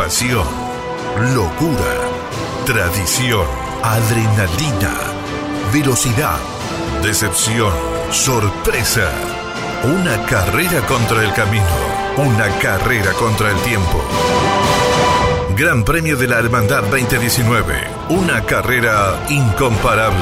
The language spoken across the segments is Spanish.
pasión, locura, tradición, adrenalina, velocidad, decepción, sorpresa. Una carrera contra el camino, una carrera contra el tiempo. Gran Premio de la Hermandad 2019, una carrera incomparable.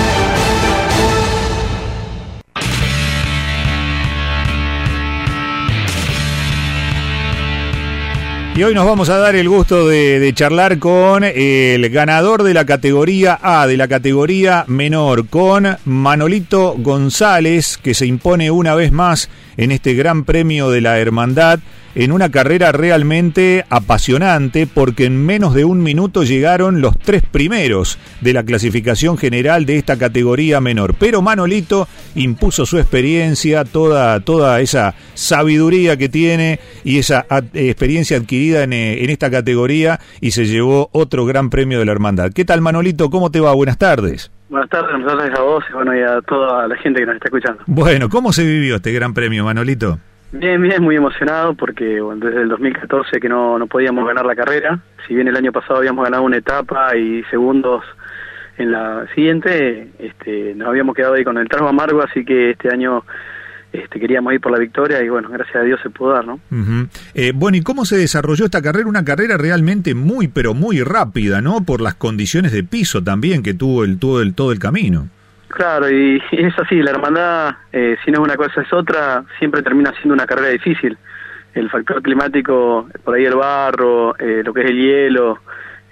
Y hoy nos vamos a dar el gusto de charlar con el ganador de la categoría A, de la categoría menor, con Manolito González, que se impone una vez más en este Gran Premio de la Hermandad, en una carrera realmente apasionante, porque en menos de un minuto llegaron los 3 primeros de la clasificación general de esta categoría menor. Pero Manolito impuso su experiencia, toda esa sabiduría que tiene y esa experiencia adquirida en esta categoría, y se llevó otro Gran Premio de la Hermandad. ¿Qué tal, Manolito? ¿Cómo te va? Buenas tardes. Buenas tardes a vos y a toda la gente que nos está escuchando. Bueno, ¿cómo se vivió este Gran Premio, Manolito? Bien, muy emocionado porque desde el 2014 que no podíamos ganar la carrera. Si bien el año pasado habíamos ganado una etapa y segundos en la siguiente, nos habíamos quedado ahí con el trago amargo, así que este año queríamos ir por la victoria y bueno, gracias a Dios se pudo dar, ¿no? Uh-huh. Bueno, ¿y cómo se desarrolló esta carrera? Una carrera realmente muy, pero muy rápida, ¿no? Por las condiciones de piso también que tuvo todo el camino. Claro, y es así, la hermandad, si no es una cosa es otra, siempre termina siendo una carrera difícil. El factor climático, por ahí el barro, lo que es el hielo,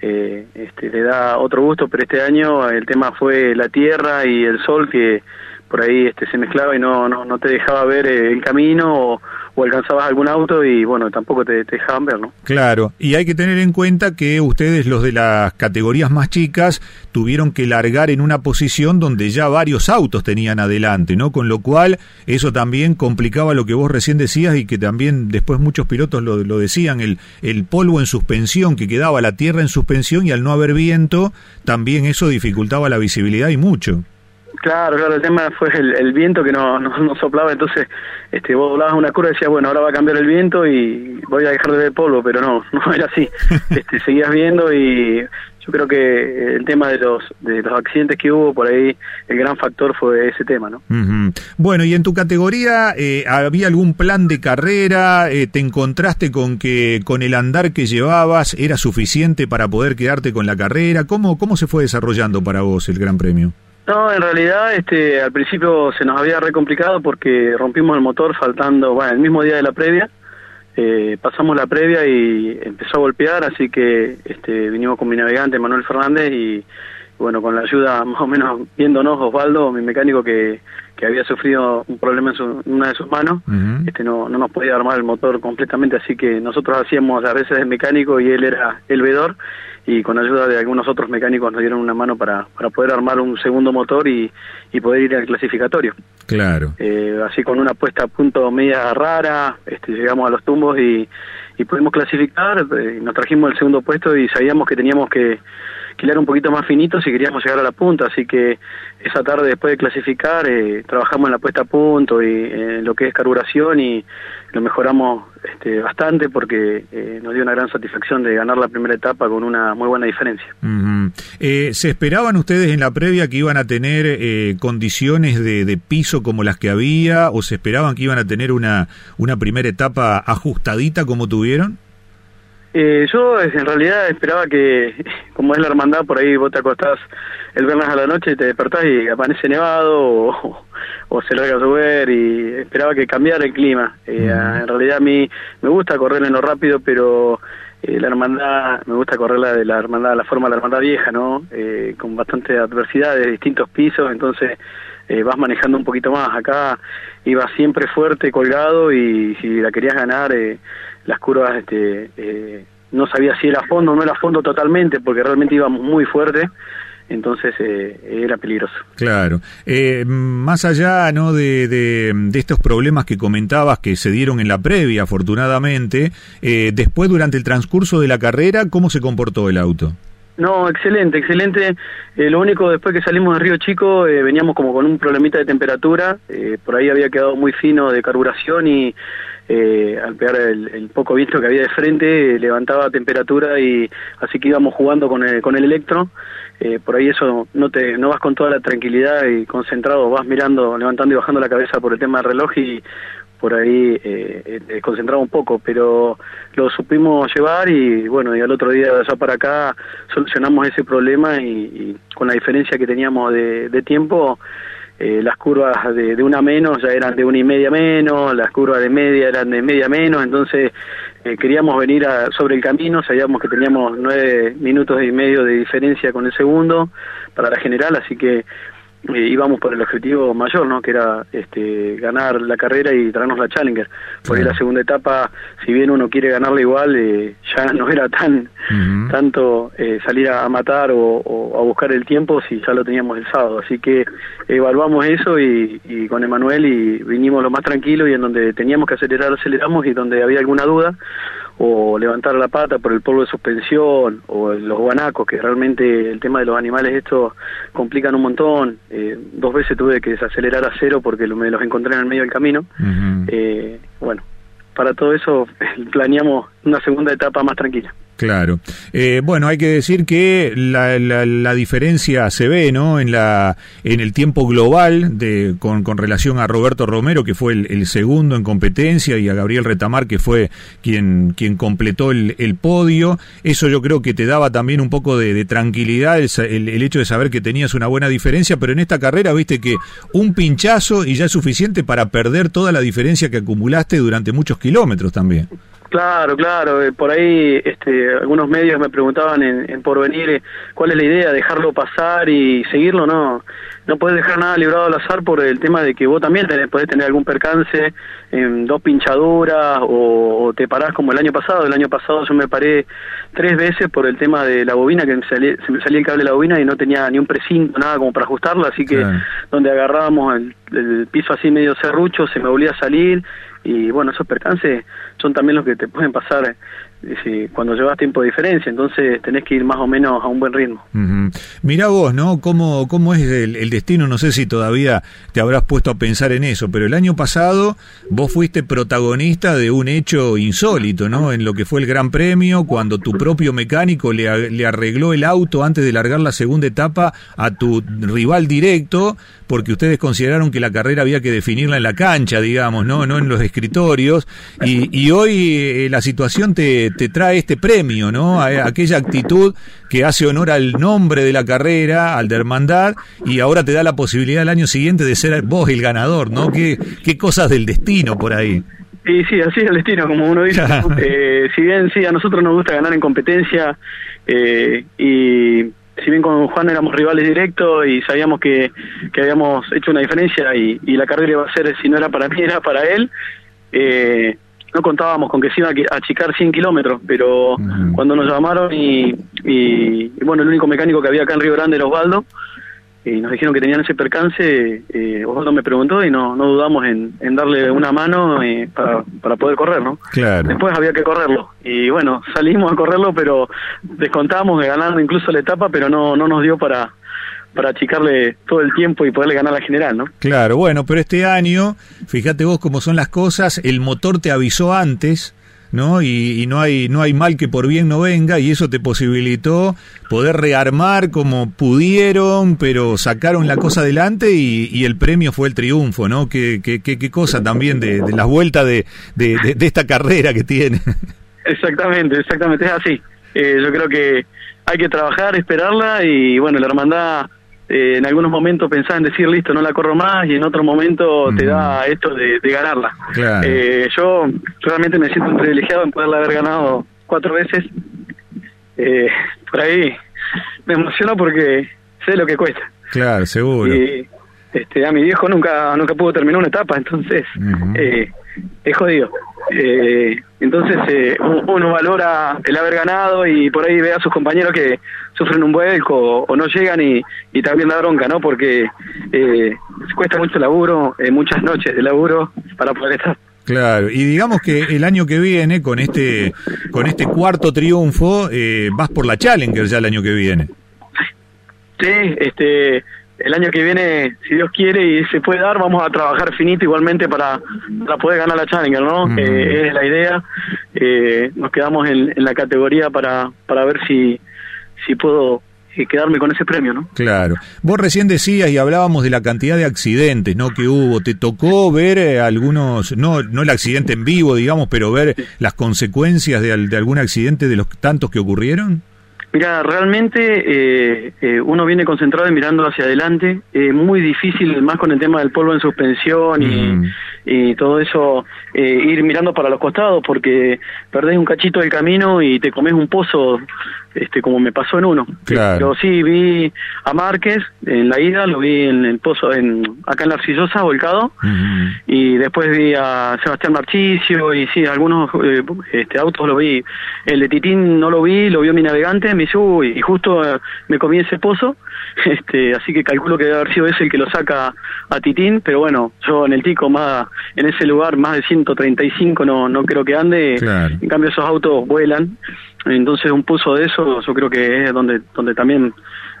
le da otro gusto, pero este año el tema fue la tierra y el sol que por ahí se mezclaba y no te dejaba ver el camino o alcanzabas algún auto y bueno, tampoco te dejaban ver, ¿no? Claro, y hay que tener en cuenta que ustedes, los de las categorías más chicas, tuvieron que largar en una posición donde ya varios autos tenían adelante, ¿no? Con lo cual eso también complicaba lo que vos recién decías y que también después muchos pilotos lo decían, el polvo en suspensión, que quedaba la tierra en suspensión y al no haber viento, también eso dificultaba la visibilidad y mucho. Claro, el tema fue el viento que no soplaba, entonces vos doblabas una curva y decías, bueno, ahora va a cambiar el viento y voy a dejar de ver polvo, pero no era así. Seguías viendo y yo creo que el tema de los accidentes que hubo por ahí, el gran factor fue ese tema, ¿no? Uh-huh. Bueno, y en tu categoría, ¿había algún plan de carrera? ¿Te encontraste con que con el andar que llevabas era suficiente para poder quedarte con la carrera? ¿Cómo se fue desarrollando para vos el Gran Premio? No, en realidad al principio se nos había re complicado porque rompimos el motor faltando, el mismo día de la previa, pasamos la previa y empezó a golpear, así que vinimos con mi navegante Manuel Fernández y bueno, con la ayuda más o menos viéndonos, Osvaldo, mi mecánico que había sufrido un problema en una de sus manos, uh-huh. No nos podía armar el motor completamente, así que nosotros hacíamos a veces de mecánico y él era el vedor, y con ayuda de algunos otros mecánicos nos dieron una mano para poder armar un segundo motor y poder ir al clasificatorio. Claro. Así con una puesta a punto media rara, llegamos a los tumbos y pudimos clasificar, nos trajimos el segundo puesto y sabíamos que teníamos que ir un poquito más finito si queríamos llegar a la punta, así que esa tarde después de clasificar trabajamos en la puesta a punto y en lo que es carburación y lo mejoramos bastante porque nos dio una gran satisfacción de ganar la primera etapa con una muy buena diferencia. Uh-huh. ¿Se esperaban ustedes en la previa que iban a tener condiciones de piso como las que había o se esperaban que iban a tener una primera etapa ajustadita como tuvieron? Yo en realidad esperaba que, como es la hermandad, por ahí vos te acostás el viernes a la noche y te despertás y amanece nevado o se larga a llover y esperaba que cambiara el clima. En realidad a mí me gusta correr en lo rápido, pero la hermandad, me gusta correrla de la hermandad, la forma de la hermandad vieja, ¿no? Con bastante adversidad de distintos pisos, entonces vas manejando un poquito más. Acá ibas siempre fuerte, colgado y si la querías ganar... las curvas no sabía si era fondo o no era fondo totalmente porque realmente íbamos muy fuerte, entonces era peligroso. Claro. Más allá, ¿no?, de estos problemas que comentabas que se dieron en la previa, afortunadamente, después durante el transcurso de la carrera, ¿cómo se comportó el auto? No, excelente. Lo único, después que salimos de Río Chico, veníamos como con un problemita de temperatura, por ahí había quedado muy fino de carburación y al pegar el poco viento que había de frente, levantaba temperatura, y así que íbamos jugando con el electro. Por ahí eso no vas con toda la tranquilidad y concentrado, vas mirando, levantando y bajando la cabeza por el tema del reloj, y por ahí te desconcentraba un poco, pero lo supimos llevar, y bueno, y al otro día de allá para acá solucionamos ese problema, y con la diferencia que teníamos de tiempo, las curvas de una menos ya eran de 1,5 menos, las curvas de media eran de media menos, entonces queríamos venir sobre el camino, sabíamos que teníamos 9 minutos y medio de diferencia con el segundo para la general, así que íbamos por el objetivo mayor, ¿no? Que era ganar la carrera y traernos la Challenger. Por ahí la segunda etapa, si bien uno quiere ganarla igual, ya no era tanto salir a matar o a buscar el tiempo, si ya lo teníamos el sábado. Así que evaluamos eso y con Emanuel y vinimos lo más tranquilo, y en donde teníamos que acelerar, aceleramos, y donde había alguna duda o levantar la pata por el polvo de suspensión o los guanacos, que realmente el tema de los animales estos complican un montón. 2 veces tuve que desacelerar a 0 porque me los encontré en el medio del camino. Bueno, para todo eso planeamos una segunda etapa más tranquila. Claro. Bueno, hay que decir que la diferencia se ve, ¿no? En el tiempo global con relación a Roberto Romero, que fue el segundo en competencia, y a Gabriel Retamar, que fue quien completó el podio. Eso yo creo que te daba también un poco de tranquilidad, el hecho de saber que tenías una buena diferencia, pero en esta carrera viste que un pinchazo y ya es suficiente para perder toda la diferencia que acumulaste durante muchos kilómetros también. Claro, por ahí algunos medios me preguntaban en Porvenir cuál es la idea, dejarlo pasar y seguirlo. No podés dejar nada librado al azar, por el tema de que vos también podés tener algún percance en 2 pinchaduras, o te parás como el año pasado. El año pasado yo me paré 3 veces por el tema de la bobina, que se me salía el cable de la bobina y no tenía ni un precinto, nada como para ajustarla, así que donde agarrábamos el piso así medio serrucho, se me volvía a salir. Y bueno, esos percances son también los que te pueden pasar cuando llevas tiempo de diferencia, entonces tenés que ir más o menos a un buen ritmo. Mirá vos, ¿no? ¿Cómo es el destino? No sé si todavía te habrás puesto a pensar en eso, pero el año pasado vos fuiste protagonista de un hecho insólito, ¿no? En lo que fue el Gran Premio, cuando tu propio mecánico le arregló el auto antes de largar la segunda etapa a tu rival directo, porque ustedes consideraron que la carrera había que definirla en la cancha, digamos, no en los escritorios, y hoy la situación te trae este premio, ¿no? Aquella actitud que hace honor al nombre de la carrera, al de Hermandad, y ahora te da la posibilidad el año siguiente de ser vos el ganador, ¿no? Qué cosas del destino por ahí. Y sí, así es el destino, como uno dice. Si bien sí, a nosotros nos gusta ganar en competencia, y si bien con Juan éramos rivales directos y sabíamos que habíamos hecho una diferencia, y la carrera iba a ser, si no era para mí, era para él, no contábamos con que se iba a achicar 100 kilómetros, pero cuando nos llamaron y bueno, el único mecánico que había acá en Río Grande era Osvaldo, y nos dijeron que tenían ese percance, Osvaldo me preguntó y no dudamos en darle una mano para poder correr, ¿no? Claro. Después había que correrlo, y bueno, salimos a correrlo, pero descontamos de ganando incluso la etapa, pero no nos dio para achicarle todo el tiempo y poderle ganar la general, ¿no? Claro, bueno, pero este año, fíjate vos cómo son las cosas, el motor te avisó antes, ¿no? Y no hay mal que por bien no venga, y eso te posibilitó poder rearmar como pudieron, pero sacaron la cosa adelante, y el premio fue el triunfo, ¿no? Qué cosa también de las vueltas de esta carrera que tiene. Exactamente, es así. Yo creo que hay que trabajar, esperarla, y bueno, la hermandad en algunos momentos pensaba en decir listo, no la corro más, y en otro momento te da esto de ganarla. Claro. Yo realmente me siento privilegiado en poderla haber ganado 4 veces. Por ahí me emociono porque sé lo que cuesta. Claro, seguro. Y a mi viejo nunca pudo terminar una etapa, entonces es jodido. Entonces uno valora el haber ganado, y por ahí ve a sus compañeros que sufren un vuelco o no llegan, y también da bronca, ¿no? Porque cuesta mucho laburo, muchas noches de laburo para poder estar. Claro, y digamos que el año que viene, con este cuarto triunfo, vas por la Challenger ya el año que viene. Sí, el año que viene, si Dios quiere y se puede dar, vamos a trabajar finito igualmente para poder ganar la Challenger, ¿no? Es la idea. Nos quedamos en la categoría para ver si puedo quedarme con ese premio, ¿no? Claro. Vos recién decías y hablábamos de la cantidad de accidentes, ¿no? Que hubo. ¿Te tocó ver algunos, no el accidente en vivo, digamos, pero ver las consecuencias de algún accidente de los tantos que ocurrieron? Mira, realmente uno viene concentrado y mirando hacia adelante. Muy difícil, más con el tema del polvo en suspensión y todo eso, ir mirando para los costados, porque perdés un cachito del camino y te comes un pozo, como me pasó en uno. Claro. Pero sí, vi a Márquez en la ida, lo vi en el pozo, acá en la Arcillosa, volcado, y después vi a Sebastián Marchicio, y sí, algunos autos lo vi. El de Titín no lo vi, lo vio mi navegante, me dice, y justo me comí ese pozo, así que calculo que debe haber sido ese el que lo saca a Titín, pero bueno, yo en el Tico, en ese lugar, más de 135 no creo que ande. Claro. En cambio esos autos vuelan, entonces un pozo de eso yo creo que es donde también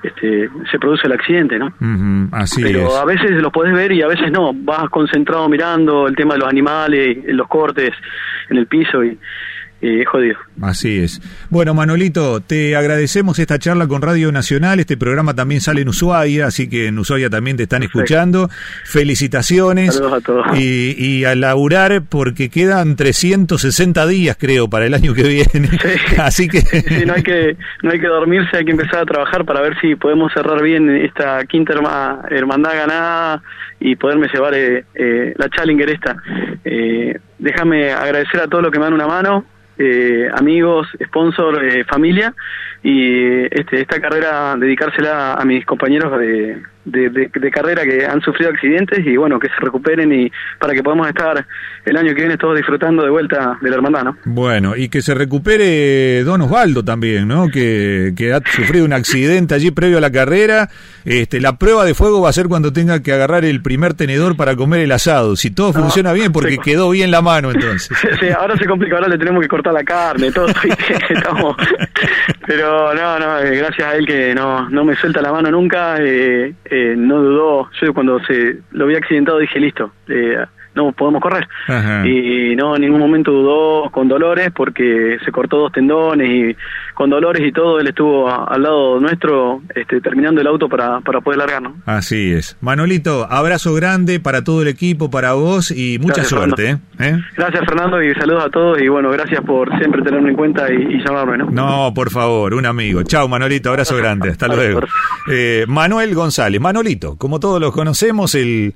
se produce el accidente, ¿no? Así pero es. a veces los podés ver y a veces no, vas concentrado mirando el tema de los animales, los cortes en el piso y es jodido. Así es. Bueno, Manolito, te agradecemos esta charla con Radio Nacional. Este programa también sale en Ushuaia, así que en Ushuaia también te están escuchando. Felicitaciones. Saludos a todos. Y a laburar, porque quedan 360 días, creo, para el año que viene. Sí. Así que... Sí, no hay que dormirse, hay que empezar a trabajar para ver si podemos cerrar bien esta quinta hermandad ganada y poderme llevar la Challenger esta. Déjame agradecer a todos los que me dan una mano. Amigos, sponsor, familia, y esta carrera dedicársela a mis compañeros de carrera que han sufrido accidentes y bueno, que se recuperen y para que podamos estar el año que viene todos disfrutando de vuelta de la hermandad, ¿no? Bueno, y que se recupere Don Osvaldo también, ¿no? Que ha sufrido un accidente allí previo a la carrera. La prueba de fuego va a ser cuando tenga que agarrar el primer tenedor para comer el asado. Si todo funciona bien, porque quedó bien la mano entonces. Sí, ahora se complica, ahora le tenemos que cortar la carne, todo. Estamos... Pero no, gracias a él que no me suelta la mano nunca. No dudó. Yo cuando lo vi accidentado dije listo, no podemos correr. Ajá. Y no en ningún momento dudó, con dolores, porque se cortó 2 tendones y con dolores y todo, él estuvo al lado nuestro terminando el auto para poder largar, ¿no? Así es. Manolito, abrazo grande para todo el equipo, para vos y mucha suerte. Gracias, Fernando, y saludos a todos y bueno, gracias por siempre tenerme en cuenta y llamarme, ¿no? No, por favor, un amigo. Chau, Manolito, abrazo grande, hasta luego. Manuel González, Manolito, como todos los conocemos, el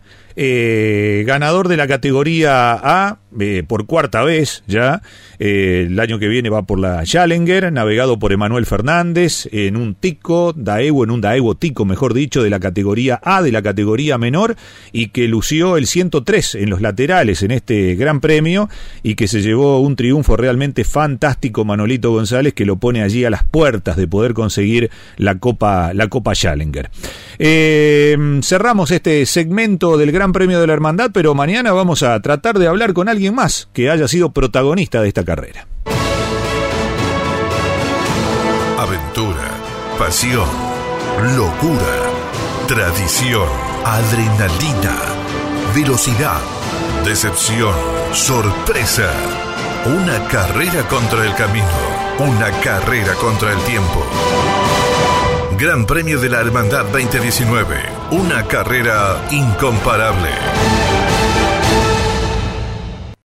ganador de la categoría A por 4ª vez ya. El año que viene va por la Challenger, navegado por Emanuel Fernández en un Tico Daewoo, en un Daewoo Tico, mejor dicho, de la categoría A, de la categoría menor, y que lució el 103 en los laterales en este Gran Premio y que se llevó un triunfo realmente fantástico, Manolito González, que lo pone allí a las puertas de poder conseguir la Copa Challenger. Cerramos este segmento del Gran Premio de la Hermandad, pero mañana vamos a tratar de hablar con alguien más que haya sido protagonista de esta carrera. Aventura, pasión, locura, tradición, adrenalina, velocidad, decepción, sorpresa. Una carrera contra el camino, una carrera contra el tiempo. Gran Premio de la Hermandad 2019, una carrera incomparable.